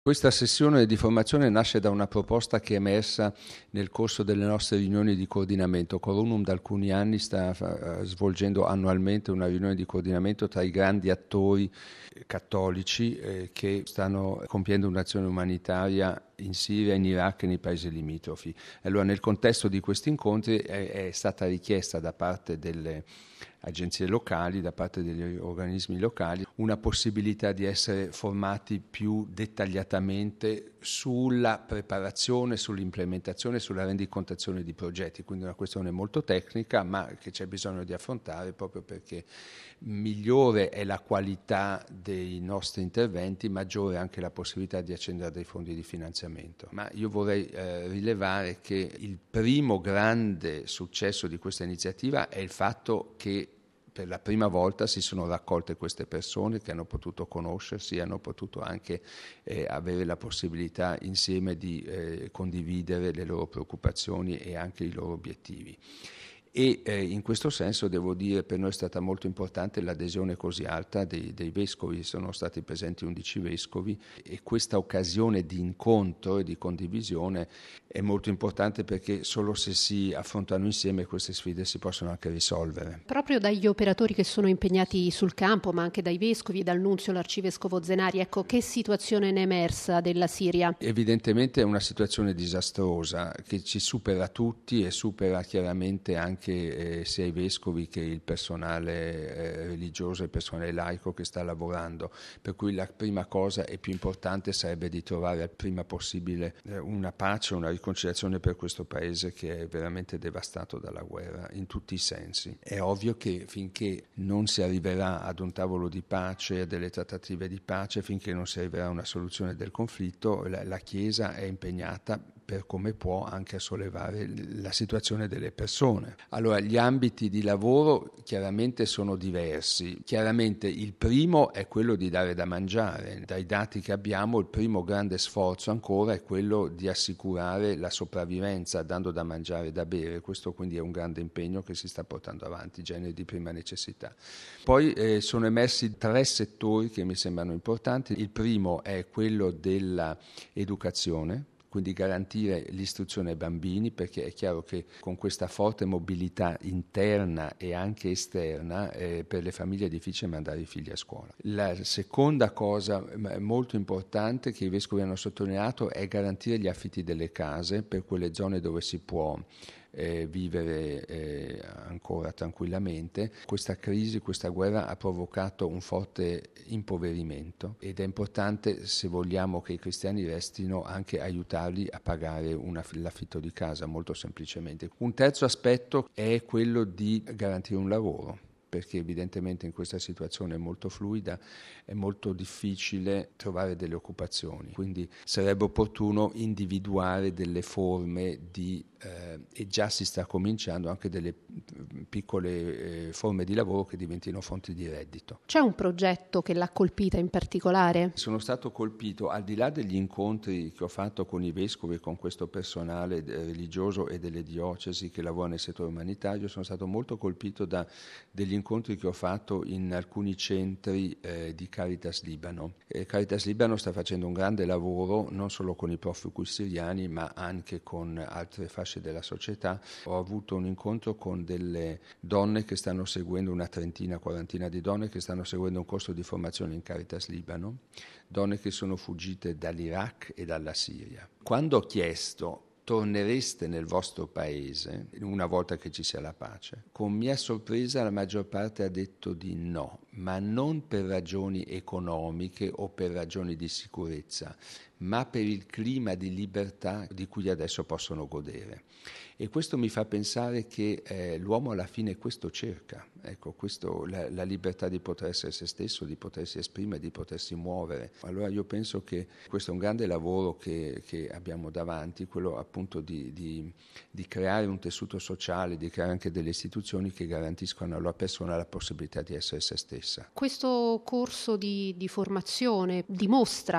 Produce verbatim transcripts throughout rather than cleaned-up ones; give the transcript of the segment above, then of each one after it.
Questa sessione di formazione nasce da una proposta che è emersa nel corso delle nostre riunioni di coordinamento. Corunum da alcuni anni sta uh, svolgendo annualmente una riunione di coordinamento tra i grandi attori cattolici eh, che stanno compiendo un'azione umanitaria in Siria, in Iraq e nei paesi limitrofi. Allora, nel contesto di questi incontri è, è stata richiesta da parte delle agenzie locali, da parte degli organismi locali, una possibilità di essere formati più dettagliatamente sulla preparazione, sull'implementazione, sulla rendicontazione di progetti, quindi una questione molto tecnica, ma che c'è bisogno di affrontare proprio perché migliore è la qualità dei nostri interventi, maggiore è anche la possibilità di accedere a dei fondi di finanziamento. Ma io vorrei eh, rilevare che il primo grande successo di questa iniziativa è il fatto che per la prima volta si sono raccolte queste persone che hanno potuto conoscersi, hanno potuto anche eh, avere la possibilità insieme di eh, condividere le loro preoccupazioni e anche i loro obiettivi. E eh, in questo senso devo dire per noi è stata molto importante l'adesione così alta dei, dei vescovi, sono stati presenti undici vescovi e questa occasione di incontro e di condivisione è molto importante perché solo se si affrontano insieme queste sfide si possono anche risolvere. Proprio dagli operatori che sono impegnati sul campo, ma anche dai vescovi, dal nunzio, l'arcivescovo Zenari, ecco, che situazione ne è emersa della Siria? Evidentemente è una situazione disastrosa che ci supera tutti e supera chiaramente anche Che, eh, sia i vescovi che il personale eh, religioso e il personale laico che sta lavorando, per cui la prima cosa e più importante sarebbe di trovare il prima possibile eh, una pace, una riconciliazione per questo paese che è veramente devastato dalla guerra in tutti i sensi. È ovvio che finché non si arriverà ad un tavolo di pace, a delle trattative di pace, finché non si arriverà a una soluzione del conflitto, la, la Chiesa è impegnata per come può anche a sollevare la situazione delle persone. Allora, gli ambiti di lavoro chiaramente sono diversi. Chiaramente il primo è quello di dare da mangiare. Dai dati che abbiamo, il primo grande sforzo ancora è quello di assicurare la sopravvivenza dando da mangiare e da bere. Questo quindi è un grande impegno che si sta portando avanti, generi di prima necessità. Poi eh, sono emersi tre settori che mi sembrano importanti. Il primo è quello dell'educazione, quindi garantire l'istruzione ai bambini, perché è chiaro che con questa forte mobilità interna e anche esterna eh, per le famiglie è difficile mandare i figli a scuola. La seconda cosa molto importante che i vescovi hanno sottolineato è garantire gli affitti delle case per quelle zone dove si può Eh, vivere eh, ancora tranquillamente. Questa crisi, questa guerra ha provocato un forte impoverimento ed è importante, se vogliamo che i cristiani restino, anche aiutarli a pagare una, l'affitto di casa, molto semplicemente. Un terzo aspetto è quello di garantire un lavoro, perché evidentemente in questa situazione molto fluida è molto difficile trovare delle occupazioni, quindi sarebbe opportuno individuare delle forme di, eh, e già si sta cominciando anche delle piccole eh, forme di lavoro che diventino fonti di reddito. C'è un progetto che l'ha colpita in particolare? Sono stato colpito, al di là degli incontri che ho fatto con i vescovi e con questo personale religioso e delle diocesi che lavora nel settore umanitario, sono stato molto colpito da degli incontri che ho fatto in alcuni centri eh, di Caritas Libano. Eh, Caritas Libano sta facendo un grande lavoro non solo con i profughi siriani ma anche con altre fasce della società. Ho avuto un incontro con delle donne che stanno seguendo, una trentina, quarantina di donne che stanno seguendo un corso di formazione in Caritas Libano, donne che sono fuggite dall'Iraq e dalla Siria. Quando ho chiesto tornereste nel vostro paese una volta che ci sia la pace, con mia sorpresa la maggior parte ha detto di no, ma non per ragioni economiche o per ragioni di sicurezza, ma per il clima di libertà di cui adesso possono godere. E questo mi fa pensare che eh, l'uomo alla fine questo cerca, ecco, questo, la, la libertà di poter essere se stesso, di potersi esprimere, di potersi muovere. Allora io penso che questo è un grande lavoro che, che abbiamo davanti, quello appunto di, di, di creare un tessuto sociale, di creare anche delle istituzioni che garantiscono alla persona la possibilità di essere se stessa. Questo corso di, di formazione dimostra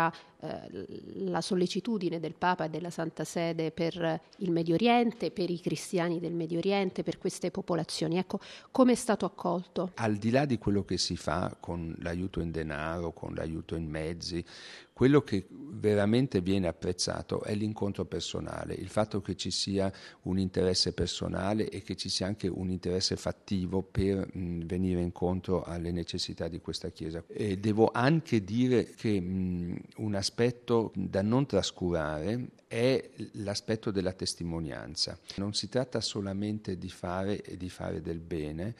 eh, la sollecitudine del Papa e della Santa Sede per il Medio Oriente, per i cristiani del Medio Oriente, per queste popolazioni. Ecco, come è stato accolto? Al di là di quello che si fa con l'aiuto in denaro, con l'aiuto in mezzi, quello che veramente viene apprezzato è l'incontro personale, il fatto che ci sia un interesse personale e che ci sia anche un interesse fattivo per mh, venire incontro alle necessità di questa Chiesa. E devo anche dire che mh, un aspetto da non trascurare è l'aspetto della testimonianza. Non si tratta solamente di fare e di fare del bene,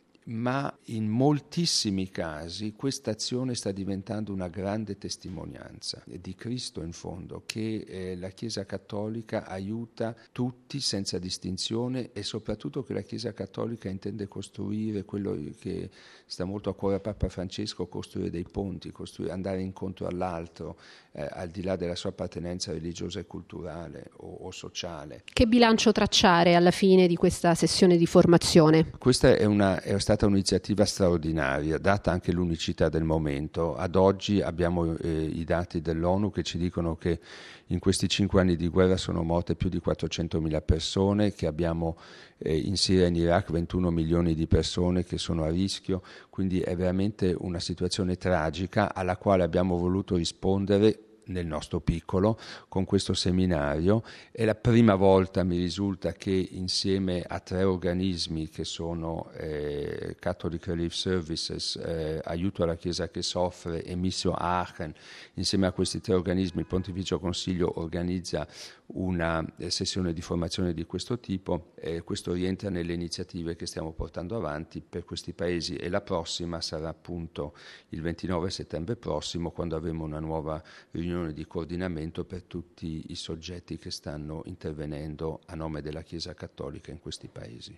ma in moltissimi casi questa azione sta diventando una grande testimonianza di Cristo, in fondo, che eh, la Chiesa Cattolica aiuta tutti senza distinzione e soprattutto che la Chiesa Cattolica intende costruire quello che sta molto a cuore a Papa Francesco, costruire dei ponti, costruire, andare incontro all'altro, eh, al di là della sua appartenenza religiosa e culturale o, o sociale. Che bilancio tracciare alla fine di questa sessione di formazione? Questa è, una, è stata un'iniziativa straordinaria, data anche l'unicità del momento. Ad oggi abbiamo eh, i dati dell'ONU che ci dicono che in questi cinque anni di guerra sono morte più di quattrocentomila persone, che abbiamo eh, in Siria e in Iraq ventuno milioni di persone che sono a rischio, quindi è veramente una situazione tragica alla quale abbiamo voluto rispondere nel nostro piccolo con questo seminario. È la prima volta, mi risulta, che insieme a tre organismi che sono eh, Catholic Relief Services, eh, Aiuto alla Chiesa che soffre e Missio Aachen, insieme a questi tre organismi il Pontificio Consiglio organizza una eh, sessione di formazione di questo tipo. Eh, questo rientra nelle iniziative che stiamo portando avanti per questi paesi e la prossima sarà appunto il ventinove settembre prossimo, quando avremo una nuova riunione di coordinamento per tutti i soggetti che stanno intervenendo a nome della Chiesa Cattolica in questi paesi.